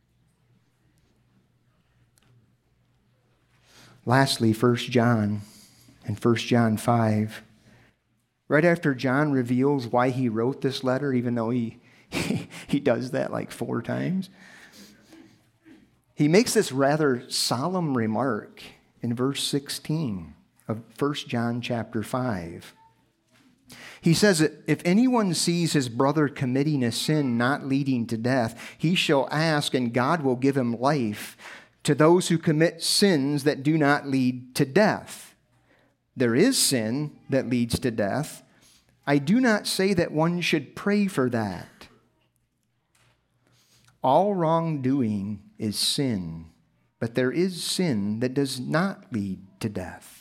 Lastly, First John and First John five. Right after John reveals why he wrote this letter, even though he, he, he does that like four times, he makes this rather solemn remark in verse sixteen of First John chapter five. He says that if anyone sees his brother committing a sin not leading to death, he shall ask, and God will give him life to those who commit sins that do not lead to death. There is sin that leads to death. I do not say that one should pray for that. All wrongdoing is sin, but there is sin that does not lead to death.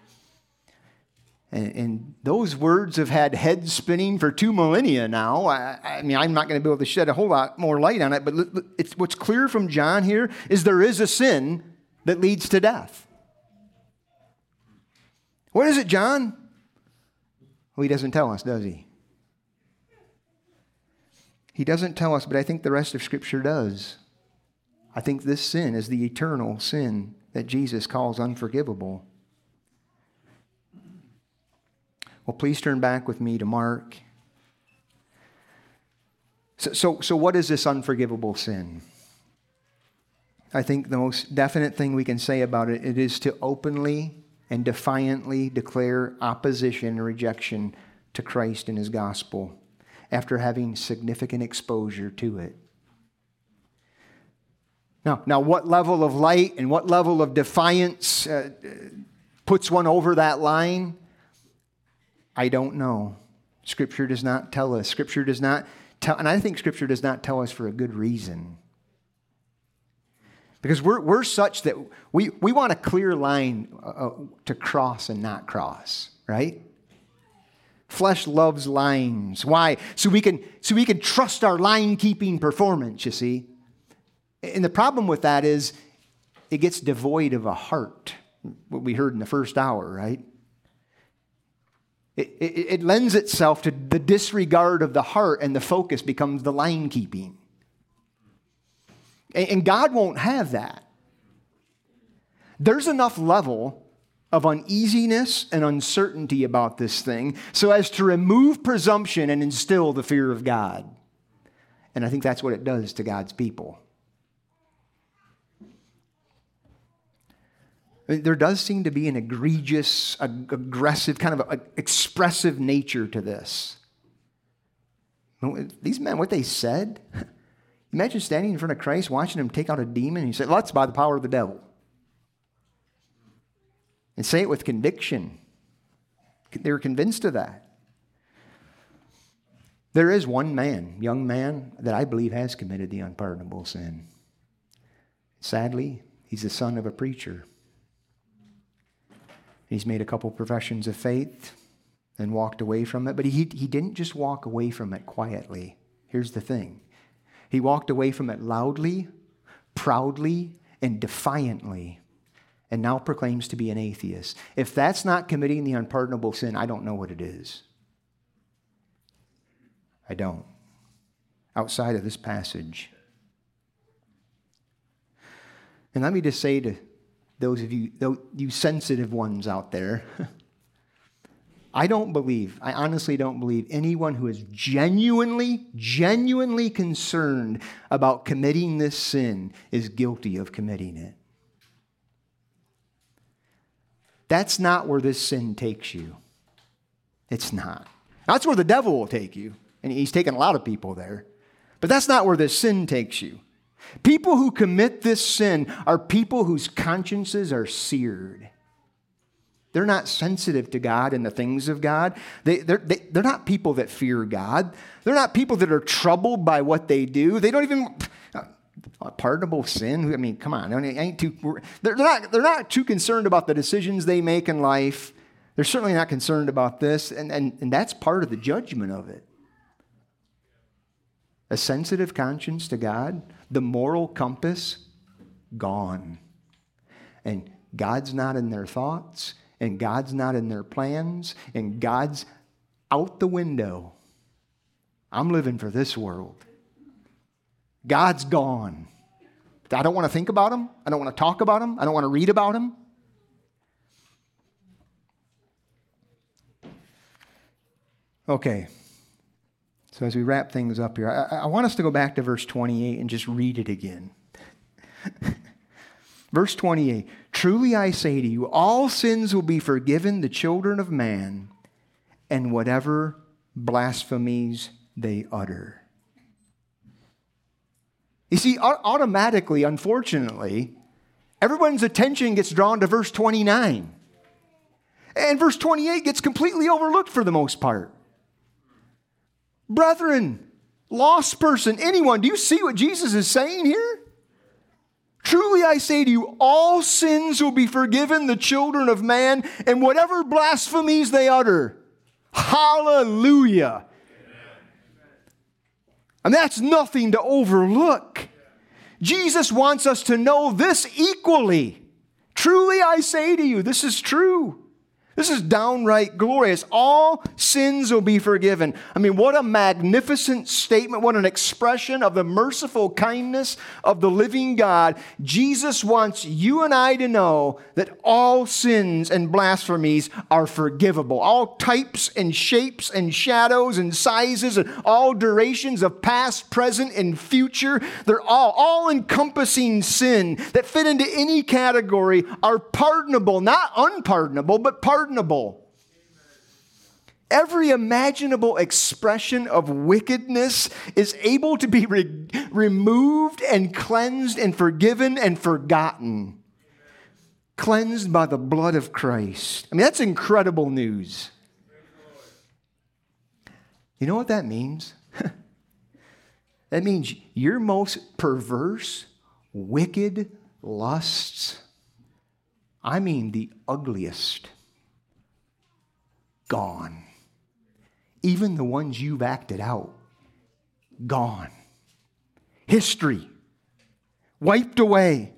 And, and those words have had heads spinning for two millennia now. I, I mean, I'm not going to be able to shed a whole lot more light on it, but it's, what's clear from John here is there is a sin that leads to death. What is it, John? Well, he doesn't tell us, does he? He doesn't tell us, but I think the rest of Scripture does. I think this sin is the eternal sin that Jesus calls unforgivable. Well, please turn back with me to Mark. So, so, so what is this unforgivable sin? I think the most definite thing we can say about it, it is to openly and defiantly declare opposition and rejection to Christ and His gospel after having significant exposure to it. Now, now what level of light and what level of defiance uh, puts one over that line? I don't know. Scripture does not tell us. Scripture does not tell, and I think Scripture does not tell us for a good reason. Because we're, we're such that we, we want a clear line uh, to cross and not cross, right? Flesh loves lines. Why? So we can, so we can trust our line-keeping performance, you see. And the problem with that is it gets devoid of a heart, what we heard in the first hour, right? It, it, it lends itself to the disregard of the heart, and the focus becomes the line keeping. And, and God won't have that. There's enough level of uneasiness and uncertainty about this thing so as to remove presumption and instill the fear of God. And I think that's what it does to God's people. There does seem to be an egregious, aggressive, kind of a, a expressive nature to this. These men, what they said, imagine standing in front of Christ, watching him take out a demon, and he said, well, that's by the power of the devil. And say it with conviction. They were convinced of that. There is one man, young man, that I believe has committed the unpardonable sin. Sadly, he's the son of a preacher. He's made a couple professions of faith and walked away from it. But he, he didn't just walk away from it quietly. Here's the thing. He walked away from it loudly, proudly, and defiantly, and now proclaims to be an atheist. If that's not committing the unpardonable sin, I don't know what it is. I don't. Outside of this passage. And let me just say to those of you, you sensitive ones out there, I don't believe, I honestly don't believe anyone who is genuinely, genuinely concerned about committing this sin is guilty of committing it. That's not where this sin takes you. It's not. That's where the devil will take you. And he's taken a lot of people there. But that's not where this sin takes you. People who commit this sin are people whose consciences are seared. They're not sensitive to God and the things of God. They, they're, they, they're not people that fear God. They're not people that are troubled by what they do. They don't even... Uh, pardonable sin? I mean, come on. I mean, ain't too, they're, not, they're not too concerned about the decisions they make in life. They're certainly not concerned about this. And, and, and that's part of the judgment of it. A sensitive conscience to God, the moral compass, gone. And God's not in their thoughts, and God's not in their plans, and God's out the window. I'm living for this world. God's gone. I don't want to think about him. I don't want to talk about him. I don't want to read about him. Okay. So as we wrap things up here, I, I want us to go back to verse twenty-eight and just read it again. Verse twenty-eight, truly I say to you, all sins will be forgiven the children of man, and whatever blasphemies they utter. You see, automatically, unfortunately, everyone's attention gets drawn to verse twenty-nine. And verse twenty-eight gets completely overlooked for the most part. Brethren, lost person, anyone, do you see what Jesus is saying here? Truly I say to you, all sins will be forgiven the children of man, and whatever blasphemies they utter. Hallelujah. And that's nothing to overlook. Jesus wants us to know this equally. Truly I say to you, this is true. This is downright glorious. All sins will be forgiven. I mean, what a magnificent statement. What an expression of the merciful kindness of the living God. Jesus wants you and I to know that all sins and blasphemies are forgivable. All types and shapes and shadows and sizes and all durations of past, present, and future. They're all all-encompassing sin that fit into any category are pardonable. Not unpardonable, but pardonable. Pardonable. Every imaginable expression of wickedness is able to be re- removed and cleansed and forgiven and forgotten. Cleansed by the blood of Christ. I mean, that's incredible news. You know what that means? That means your most perverse, wicked lusts, I mean the ugliest, gone. Even the ones you've acted out, gone. History, wiped away.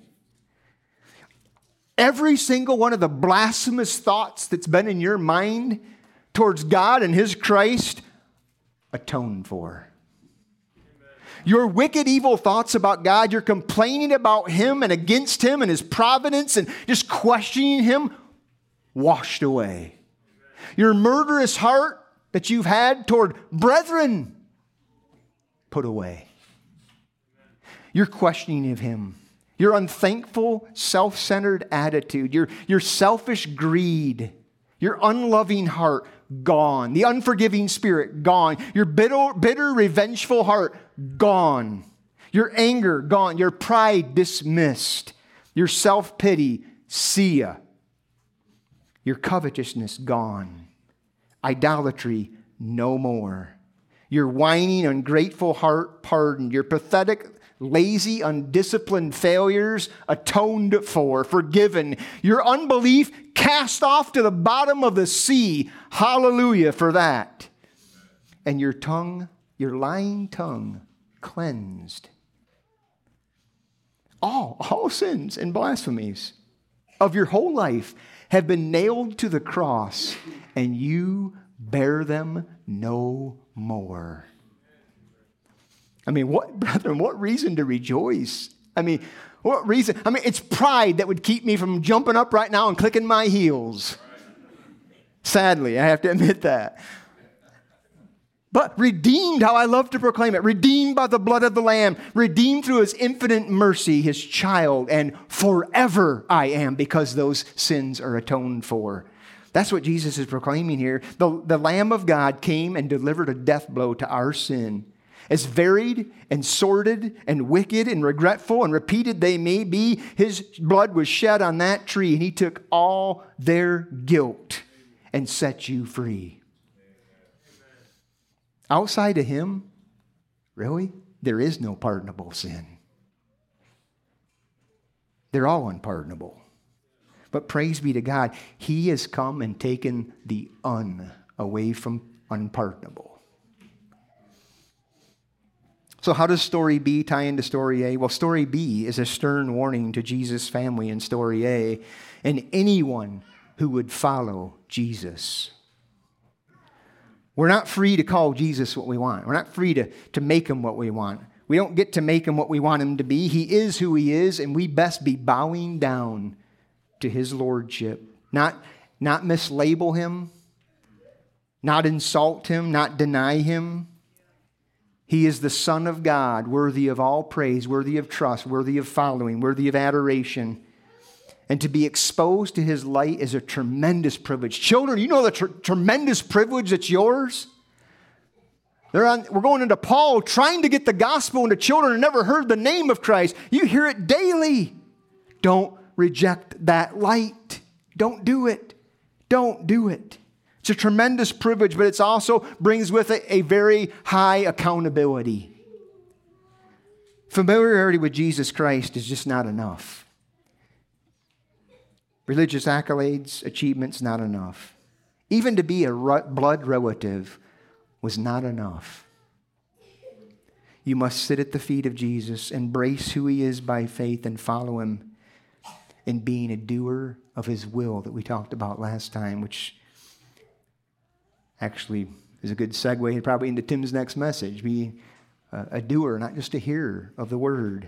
Every single one of the blasphemous thoughts that's been in your mind towards God and His Christ, atoned for. Your wicked, evil thoughts about God, you're complaining about Him and against Him and His providence and just questioning Him, washed away. Your murderous heart that you've had toward brethren, put away. Your questioning of Him, your unthankful, self-centered attitude, your, your selfish greed, your unloving heart, gone. The unforgiving spirit, gone. Your bitter, bitter, revengeful heart, gone. Your anger, gone. Your pride, dismissed. Your self-pity, see ya. Your covetousness, gone. Idolatry, no more. Your whining, ungrateful heart, pardoned. Your pathetic, lazy, undisciplined failures, atoned for, forgiven. Your unbelief, cast off to the bottom of the sea. Hallelujah for that. And your tongue, your lying tongue, cleansed. All, all sins and blasphemies of your whole life have been nailed to the cross, and you bear them no more. I mean, what, brethren, what reason to rejoice? I mean, what reason? I mean, it's pride that would keep me from jumping up right now and clicking my heels. Sadly, I have to admit that. but redeemed, how I love to proclaim it, redeemed by the blood of the Lamb, redeemed through his infinite mercy, his child, and forever I am, because those sins are atoned for. That's what Jesus is proclaiming here. The, the Lamb of God came and delivered a death blow to our sin. As varied and sordid and wicked and regretful and repeated they may be, his blood was shed on that tree, and he took all their guilt and set you free. Outside of him, really, there is no pardonable sin. They're all unpardonable. But praise be to God, he has come and taken the un away from unpardonable. So how does story B tie into story A? Well, story B is a stern warning to Jesus' family in story A and anyone who would follow Jesus. We're not free to call Jesus what we want. We're not free to, to make him what we want. We don't get to make him what we want him to be. He is who he is, and we best be bowing down to his lordship. Not, not mislabel him, not insult him, not deny him. He is the Son of God, worthy of all praise, worthy of trust, worthy of following, worthy of adoration. And to be exposed to his light is a tremendous privilege. Children, you know the tr- tremendous privilege that's yours? They're on, we're going into Paul trying to get the gospel into children who never heard the name of Christ. You hear it daily. Don't reject that light. Don't do it. Don't do it. It's a tremendous privilege, but it also brings with it a very high accountability. Familiarity with Jesus Christ is just not enough. Religious accolades, achievements, not enough. Even to be a blood relative was not enough. You must sit at the feet of Jesus, embrace who he is by faith, and follow him in being a doer of his will that we talked about last time, which actually is a good segue probably into Tim's next message. Be a doer, not just a hearer of the word.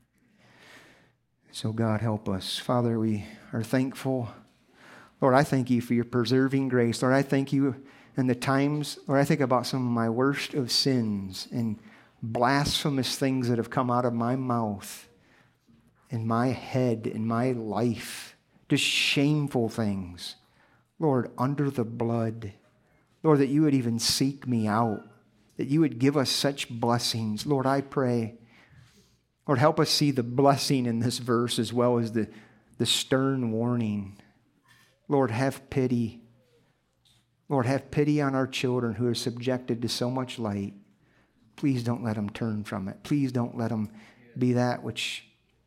So God help us. Father, we are thankful. Lord, I thank you for your preserving grace. Lord, I thank you in the times, Lord, I think about some of my worst of sins and blasphemous things that have come out of my mouth, in my head, in my life. Just shameful things. Lord, under the blood, Lord, that you would even seek me out, that you would give us such blessings. Lord, I pray. Lord, help us see the blessing in this verse as well as the, the stern warning. Lord, have pity. Lord, have pity on our children who are subjected to so much light. Please don't let them turn from it. Please don't let them be that which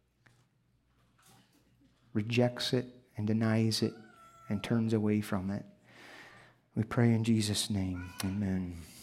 rejects it and denies it and turns away from it. We pray in Jesus' name. Amen.